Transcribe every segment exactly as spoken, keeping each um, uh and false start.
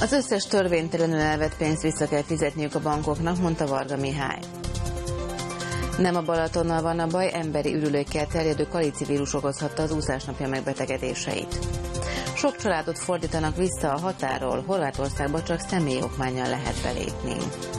Az összes törvénytelenül elvett pénzt vissza kell fizetniük a bankoknak, mondta Varga Mihály. Nem a Balatonnal van a baj, emberi ürülékkel terjedő kalici vírus okozhatta az úszásnapja megbetegedéseit. Sok családot fordítanak vissza a határól, Horvátországba csak személyokmánnyal lehet belépni.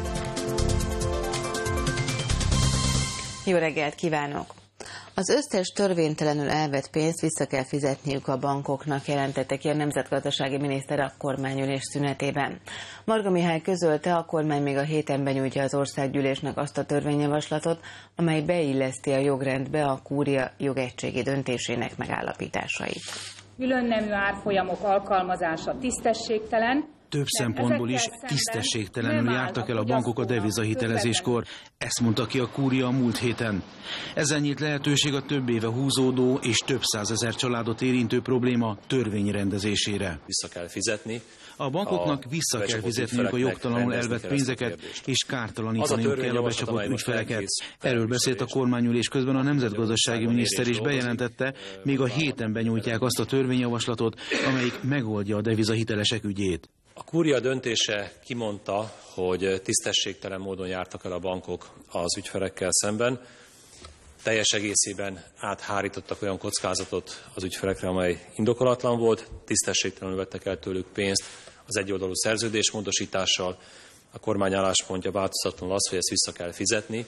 Jó reggelt kívánok! Az összes törvénytelenül elvett pénzt vissza kell fizetniük a bankoknak, jelentette ki a nemzetgazdasági miniszter a kormányülés szünetében. Varga Mihály közölte, a kormány még a héten benyújtja az országgyűlésnek azt a törvényjavaslatot, amely beilleszti a jogrendbe a kúria jogegységi döntésének megállapításait. Külön nemű árfolyamok alkalmazása tisztességtelen. Több szempontból is tisztességtelenül jártak el a bankok a devizahitelezéskor, ezt mondta ki a kúria a múlt héten. Ezen nyílt lehetőség a több éve húzódó és több százezer családot érintő probléma törvényrendezésére. Vissza kell fizetni. A bankoknak vissza kell fizetniük a jogtalanul elvett pénzeket, és kártalanítaniuk kell a becsapott ügyfeleket. Erről beszélt a kormányülés közben a nemzetgazdasági miniszter is bejelentette, még a héten benyújtják azt a törvényjavaslatot, amelyik megoldja a devizahitelesek ügyét. A kúria döntése kimondta, hogy tisztességtelen módon jártak el a bankok az ügyfelekkel szemben. Teljes egészében áthárítottak olyan kockázatot az ügyfelekre, amely indokolatlan volt, tisztességtelenül vettek el tőlük pénzt az egyoldalú szerződésmódosítással. A kormány álláspontja változatlanul az, hogy ezt vissza kell fizetni.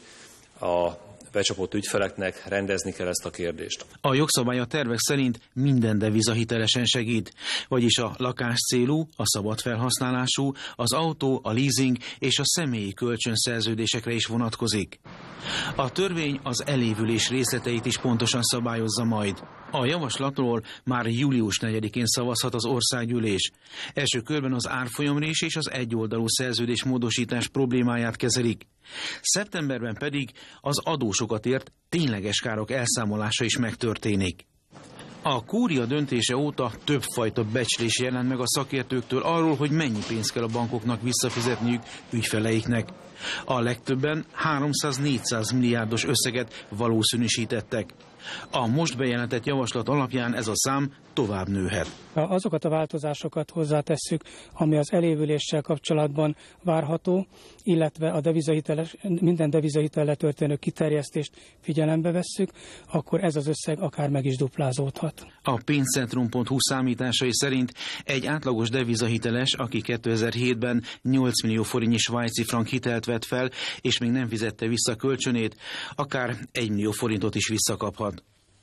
A becsapott ügyfeleknek rendezni kell ezt a kérdést. A jogszabály a tervek szerint minden devizahitelesen segít, vagyis a lakáscélú, a szabad felhasználású, az autó, a leasing és a személyi kölcsönszerződésekre is vonatkozik. A törvény az elévülés részleteit is pontosan szabályozza majd. A javaslatról már július negyedikén szavazhat az országgyűlés. Első körben az árfolyamrés és az egyoldalú szerződés módosítás problémáját kezelik. Szeptemberben pedig az adósokat ért tényleges károk elszámolása is megtörténik. A kúria döntése óta többfajta becslés jelent meg a szakértőktől arról, hogy mennyi pénzt kell a bankoknak visszafizetniük ügyfeleiknek. A legtöbben háromszáz-négyszáz milliárdos összeget valószínűsítettek. A most bejelentett javaslat alapján ez a szám tovább nőhet. Azokat a változásokat hozzátesszük, ami az elévüléssel kapcsolatban várható, illetve a devizahiteles, minden devizahitellel történő kiterjesztést figyelembe vesszük, akkor ez az összeg akár meg is duplázódhat. A pénzcentrum pont hu számításai szerint egy átlagos devizahiteles, aki kétezer-hétben nyolc millió forintnyi svájci frank hitelt vett fel, és még nem fizette vissza kölcsönét, akár egy millió forintot is visszakaphat.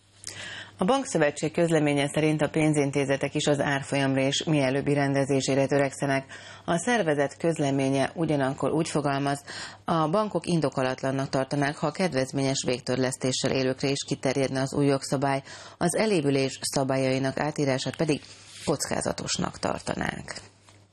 A Bankszövetség közleménye szerint a pénzintézetek is az árfolyamrés mielőbbi rendezésére törekszenek. A szervezet közleménye ugyanakkor úgy fogalmaz, a bankok indokolatlannak tartanák, ha a kedvezményes végtörlesztéssel élőkre is kiterjedne az új jogszabály, az elévülés szabályainak átírását pedig kockázatosnak tartanák.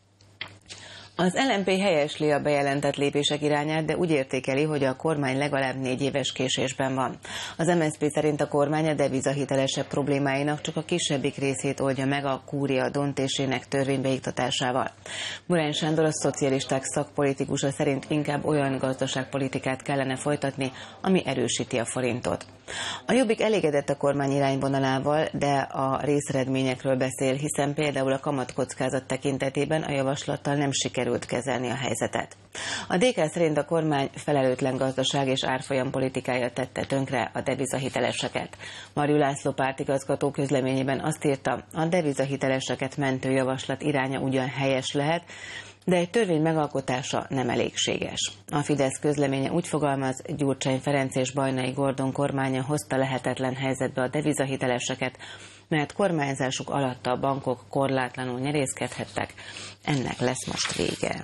Az el em pé helyesli a bejelentett lépések irányát, de úgy értékeli, hogy a kormány legalább négy éves késésben van. Az em es zé pé szerint a kormány a devizahitelesek problémáinak csak a kisebbik részét oldja meg a kúria döntésének törvénybeiktatásával. Burány Sándor, a szocialisták szakpolitikusa szerint inkább olyan gazdaságpolitikát kellene folytatni, ami erősíti a forintot. A Jobbik elégedett a kormány irányvonalával, de a részeredményekről beszél, hiszen például a kamatkockázat tekintetében a javaslattal nem sikerült kezelni a helyzetet. A dé ká szerint a kormány felelőtlen gazdaság és árfolyam politikája tette tönkre a devizahiteleseket. Marjú László pártigazgató közleményében azt írta, a devizahiteleseket mentő javaslat iránya ugyan helyes lehet, de egy törvény megalkotása nem elégséges. A Fidesz közleménye úgy fogalmaz, Gyurcsány Ferenc és Bajnai Gordon kormánya hozta lehetetlen helyzetbe a devizahiteleseket, mert kormányzásuk alatt a bankok korlátlanul nyerészkedhettek. Ennek lesz most vége.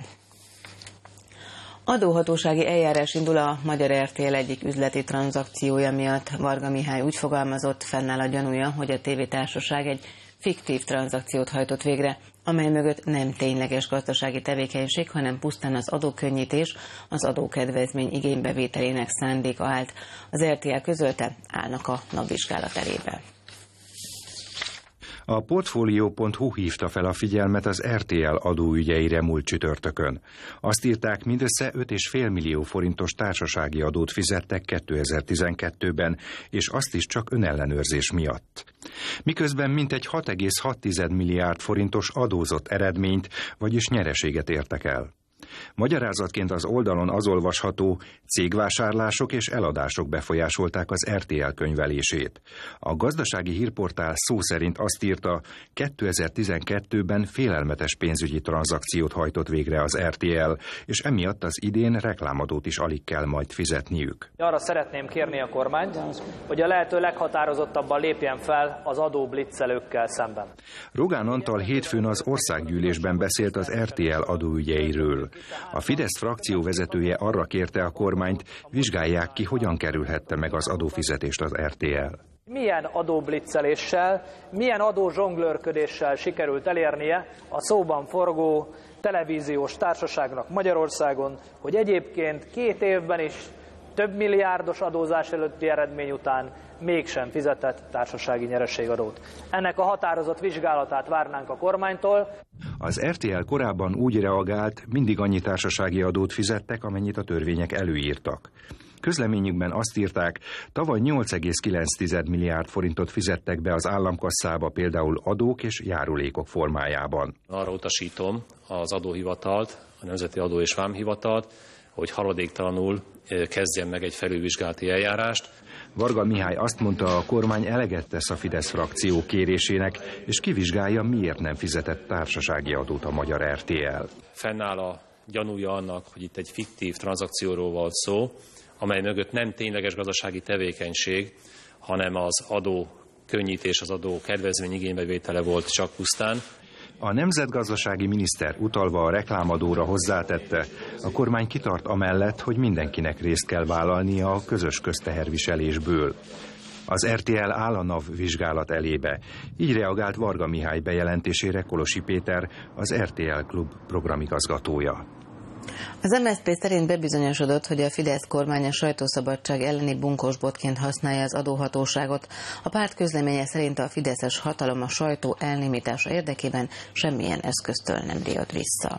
Adóhatósági eljárás indul a Magyar er té el egyik üzleti tranzakciója miatt. Varga Mihály úgy fogalmazott, fennáll a gyanúja, hogy a tévétársaság egy fiktív tranzakciót hajtott végre, amely mögött nem tényleges gazdasági tevékenység, hanem pusztán az adókönnyítés, az adókedvezmény igénybevételének szándéka állt. Az er té el közölte, állnak a napvizsgálat elébe. A Portfolio pont hu hívta fel a figyelmet az er té el adóügyeire múlt csütörtökön. Azt írták, mindössze öt egész öt millió forintos társasági adót fizettek kétezer-tizenkettőben, és azt is csak önellenőrzés miatt. Miközben mintegy hat egész hat milliárd forintos adózott eredményt, vagyis nyereséget értek el. Magyarázatként az oldalon az olvasható, cégvásárlások és eladások befolyásolták az er té el könyvelését. A gazdasági hírportál szó szerint azt írta, kétezer-tizenkettőben félelmetes pénzügyi tranzakciót hajtott végre az er té el, és emiatt az idén reklámadót is alig kell majd fizetniük. Arra szeretném kérni a kormányt, hogy a lehető leghatározottabban lépjen fel az adóblitzelőkkel szemben. Rogán Antal hétfőn az országgyűlésben beszélt az er té el adóügyeiről. A Fidesz frakció vezetője arra kérte a kormányt, vizsgálják ki, hogyan kerülhette meg az adófizetést az er té el. Milyen adóblitzeléssel, milyen adózsonglőrködéssel sikerült elérnie a szóban forgó televíziós társaságnak Magyarországon, hogy egyébként két évben is több milliárdos adózás előtti eredmény után mégsem fizetett társasági nyereségadót. Ennek a határozott vizsgálatát várnánk a kormánytól. Az er té el korábban úgy reagált, mindig annyi társasági adót fizettek, amennyit a törvények előírtak. Közleményükben azt írták, tavaly nyolc egész kilenc milliárd forintot fizettek be az államkasszába például adók és járulékok formájában. Arra utasítom az adóhivatalt, a Nemzeti Adó és Vámhivatalt, hogy haladéktalanul kezdjen meg egy felülvizsgálati eljárást. Varga Mihály azt mondta, a kormány eleget tesz a Fidesz frakció kérésének, és kivizsgálja, miért nem fizetett társasági adót a magyar er té el. Fennáll a gyanúja annak, hogy itt egy fiktív tranzakcióról volt szó, amely mögött nem tényleges gazdasági tevékenység, hanem az adó könnyítés, az adó kedvezmény igénybevétele volt csak pusztán. A nemzetgazdasági miniszter utalva a reklámadóra hozzátette, a kormány kitart amellett, hogy mindenkinek részt kell vállalnia a közös közteherviselésből. Az er té el áll a NAV vizsgálat elébe. Így reagált Varga Mihály bejelentésére Kolosi Péter, az er té el Klub programigazgatója. Az em es zé pé szerint bebizonyosodott, hogy a Fidesz kormány a sajtószabadság elleni bunkósbotként használja az adóhatóságot. A párt közleménye szerint a fideszes hatalom a sajtó elnémítása érdekében semmilyen eszköztől nem riad vissza.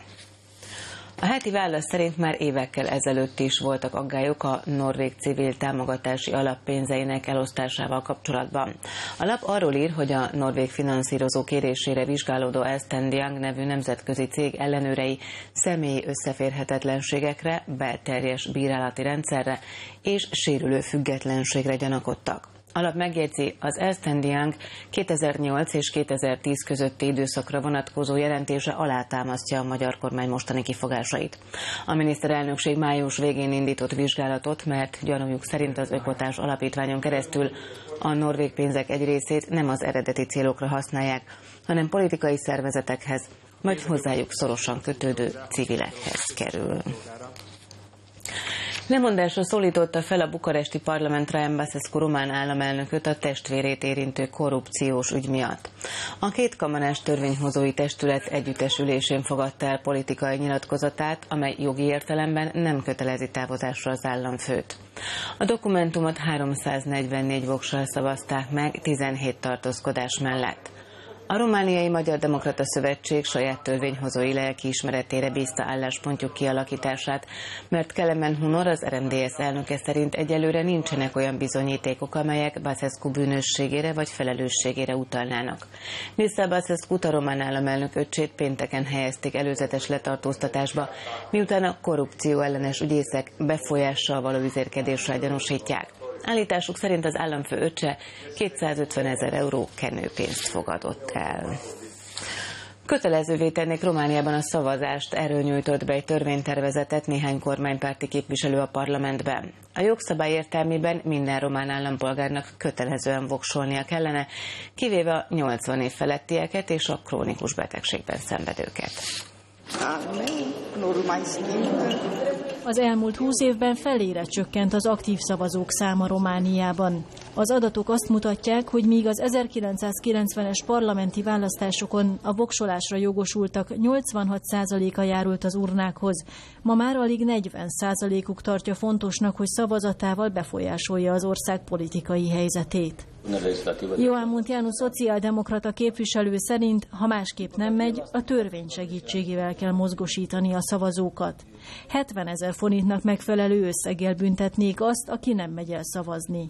A heti válasz szerint már évekkel ezelőtt is voltak aggályok a norvég civil támogatási alap pénzeinek elosztásával kapcsolatban. A lap arról ír, hogy a norvég finanszírozó kérésére vizsgálódó Ernst and Young nevű nemzetközi cég ellenőrei személyi összeférhetetlenségekre, belterjes bírálati rendszerre és sérülő függetlenségre gyanakodtak. A lap megjegyzi, az Ernst and Young kétezer-nyolc és kétezer-tíz közötti időszakra vonatkozó jelentése alátámasztja a magyar kormány mostani kifogásait. A miniszterelnökség május végén indított vizsgálatot, mert gyanújuk szerint az Ökotás alapítványon keresztül a norvég pénzek egy részét nem az eredeti célokra használják, hanem politikai szervezetekhez, vagy hozzájuk szorosan kötődő civilekhez kerül. Lemondásra szólította fel a bukaresti parlament Traian Băsescu román államelnököt a testvérét érintő korrupciós ügy miatt. A kétkamarás törvényhozói testület együttesülésén fogadta el politikai nyilatkozatát, amely jogi értelemben nem kötelezi távozásra az államfőt. A dokumentumot háromszáznegyvennégy voksal szavazták meg tizenhét tartózkodás mellett. A Romániai Magyar Demokrata Szövetség saját törvényhozói lelkiismeretére bízta álláspontjuk kialakítását, mert Kelemen Hunor, az er em dé es elnöke szerint egyelőre nincsenek olyan bizonyítékok, amelyek Băsescu bűnösségére vagy felelősségére utalnának. Mircea Băsescut, a román államelnök öccsét pénteken helyezték előzetes letartóztatásba, miután a korrupció ellenes ügyészek befolyással való üzérkedéssel gyanúsítják. Állításuk szerint az államfő öccse kétszázötven ezer euró kenőpénzt fogadott el. Kötelezővé tennék Romániában a szavazást, erről nyújtott be egy törvénytervezetet néhány kormánypárti képviselő a parlamentben. A jogszabály értelmében minden román állampolgárnak kötelezően voksolnia kellene, kivéve a nyolcvan év felettieket és a krónikus betegségben szenvedőket. Az elmúlt húsz évben felére csökkent az aktív szavazók száma Romániában. Az adatok azt mutatják, hogy míg az ezerkilencszázkilencvenes parlamenti választásokon a voksolásra jogosultak nyolcvanhat százaléka járult az urnákhoz, ma már alig negyven százalékuk tartja fontosnak, hogy szavazatával befolyásolja az ország politikai helyzetét. Johan Munteanu szociáldemokrata képviselő szerint, ha másképp nem megy, a törvény segítségével kell mozgosítani a szavazókat. hetvenezer forintnak megfelelő összeggel büntetnék azt, aki nem megy el szavazni.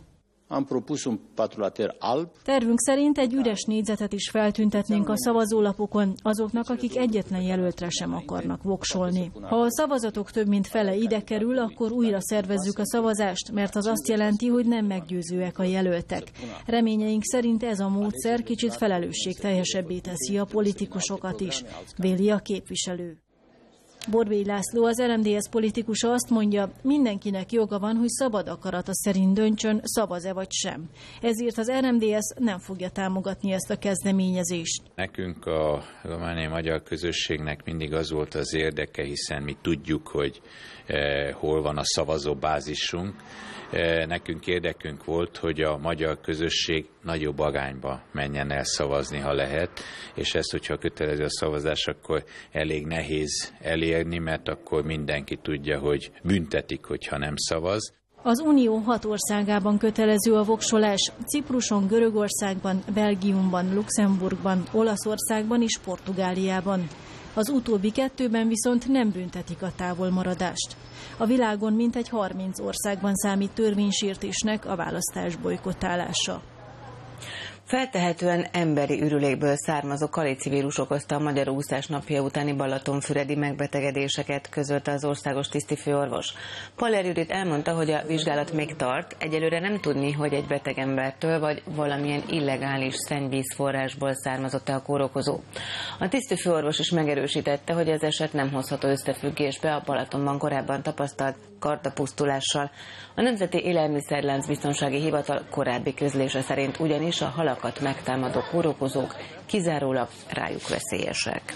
Tervünk szerint egy üres négyzetet is feltüntetnénk a szavazólapokon azoknak, akik egyetlen jelöltre sem akarnak voksolni. Ha a szavazatok több mint fele ide kerül, akkor újra szervezzük a szavazást, mert az azt jelenti, hogy nem meggyőzőek a jelöltek. Reményeink szerint ez a módszer kicsit felelősségteljesebbé teszi a politikusokat is, véli a képviselő. Borbély László, az er em dé es politikusa azt mondja, mindenkinek joga van, hogy szabad akarata szerint döntsön, szavaz-e vagy sem. Ezért az er em dé es nem fogja támogatni ezt a kezdeményezést. Nekünk a romániai magyar közösségnek mindig az volt az érdeke, hiszen mi tudjuk, hogy eh, hol van a szavazóbázisunk. Eh, nekünk érdekünk volt, hogy a magyar közösség nagyobb arányba menjen el szavazni, ha lehet, és ezt, hogyha kötelező a szavazás, akkor elég nehéz elérni, mert akkor mindenki tudja, hogy büntetik, hogyha nem szavaz. Az Unió hat országában kötelező a voksolás, Cipruson, Görögországban, Belgiumban, Luxemburgban, Olaszországban és Portugáliában. Az utóbbi kettőben viszont nem büntetik a távolmaradást. A világon mintegy harminc országban számít törvénysértésnek a választás bojkottálása. Feltehetően emberi ürülékből származó kalicivírus okozta a Magyar Úszás napja utáni balatonfüredi megbetegedéseket, közölte az országos tisztifőorvos. Paller Judit elmondta, hogy a vizsgálat még tart, egyelőre nem tudni, hogy egy beteg embertől vagy valamilyen illegális szennyvízforrásból származott-e a kórokozó. A tisztifőorvos is megerősítette, hogy ez eset nem hozható összefüggésbe a Balatonban korábban tapasztalt kardapusztulással. A Nemzeti Élelmiszerlánc Biztonsági Hivatal korábbi közlése szerint ugyanis a halakat megtámadó kórokozók kizárólag rájuk veszélyesek.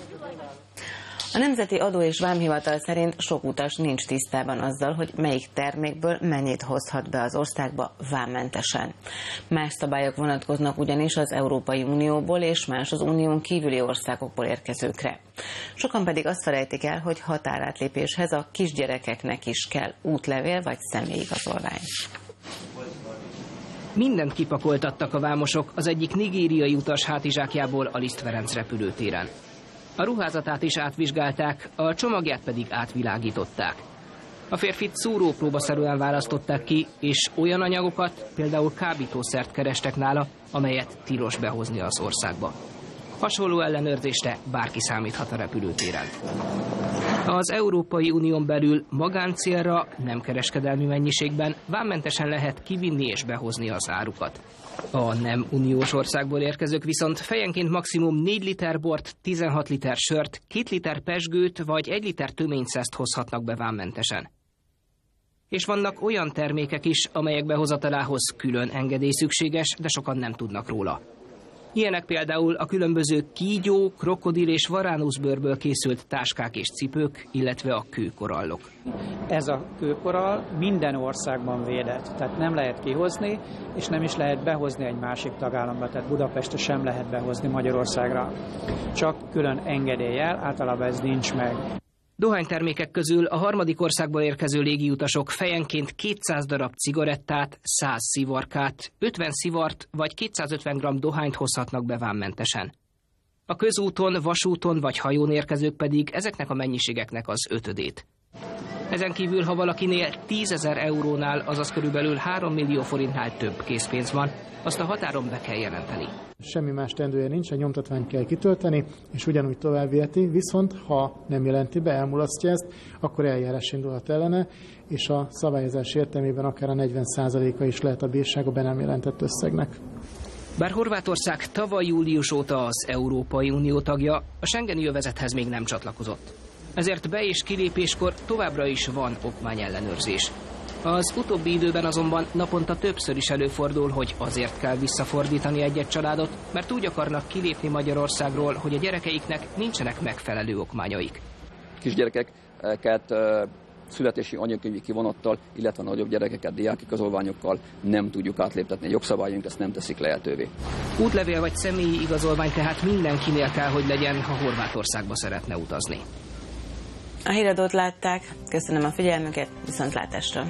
A Nemzeti Adó és Vámhivatal szerint sok utas nincs tisztában azzal, hogy melyik termékből mennyit hozhat be az országba vámmentesen. Más szabályok vonatkoznak ugyanis az Európai Unióból és más az unión kívüli országokból érkezőkre. Sokan pedig azt felejtik el, hogy határátlépéshez a kisgyerekeknek is kell útlevél vagy személyigazolvány. Mindent kipakoltattak a vámosok az egyik nigériai utas hátizsákjából a Liszt Ferenc repülőtéren. A ruházatát is átvizsgálták, a csomagját pedig átvilágították. A férfit szúrópróbaszerűen választották ki, és olyan anyagokat, például kábítószert kerestek nála, amelyet tilos behozni az országba. Hasonló ellenőrzésre bárki számíthat a repülőtéren. Az Európai Unión belül magáncélra, nem kereskedelmi mennyiségben vámmentesen lehet kivinni és behozni az árukat. A nem uniós országból érkezők viszont fejenként maximum négy liter bort, tizenhat liter sört, két liter pezsgőt vagy egy liter töményszeszt hozhatnak be vámmentesen. És vannak olyan termékek is, amelyek behozatalához külön engedély szükséges, de sokan nem tudnak róla. Ilyenek például a különböző kígyó, krokodil és varánuszbőrből készült táskák és cipők, illetve a kőkorallok. Ez a kőkorall minden országban védett, tehát nem lehet kihozni, és nem is lehet behozni egy másik tagállamba, tehát Budapestre sem lehet behozni Magyarországra. Csak külön engedéllyel, általában ez nincs meg. Dohánytermékek közül a harmadik országból érkező légiutasok fejenként kétszáz darab cigarettát, száz szivarkát, ötven szivart vagy kétszázötven gramm dohányt hozhatnak be vámmentesen. A közúton, vasúton vagy hajón érkezők pedig ezeknek a mennyiségeknek az ötödét. Ezen kívül, ha valakinél tízezer eurónál, azaz körülbelül három millió forintnál több készpénz van, azt a határon be kell jelenteni. Semmi más teendője nincs, egy nyomtatványt kell kitölteni, és ugyanúgy tovább viheti, viszont ha nem jelenti be, elmulasztja ezt, akkor eljárás indulhat ellene, és a szabályozás értelmében akár a negyven százaléka is lehet a bírság a be nem jelentett összegnek. Bár Horvátország tavaly július óta az Európai Unió tagja, a Schengeni övezethez még nem csatlakozott. Ezért be- és kilépéskor továbbra is van okmányellenőrzés. Az utóbbi időben azonban naponta többször is előfordul, hogy azért kell visszafordítani egy-egy családot, mert úgy akarnak kilépni Magyarországról, hogy a gyerekeiknek nincsenek megfelelő okmányaik. Kisgyerekeket születési anyakönyvi kivonattal, illetve nagyobb gyerekeket diákigazolványokkal nem tudjuk átléptetni. A jogszabályunk ezt nem teszik lehetővé. Útlevél vagy személyi igazolvány tehát mindenkinél kell, hogy legyen, ha Horvátországba szeretne utazni. A híradót látták, köszönöm a figyelmüket, viszontlátásra!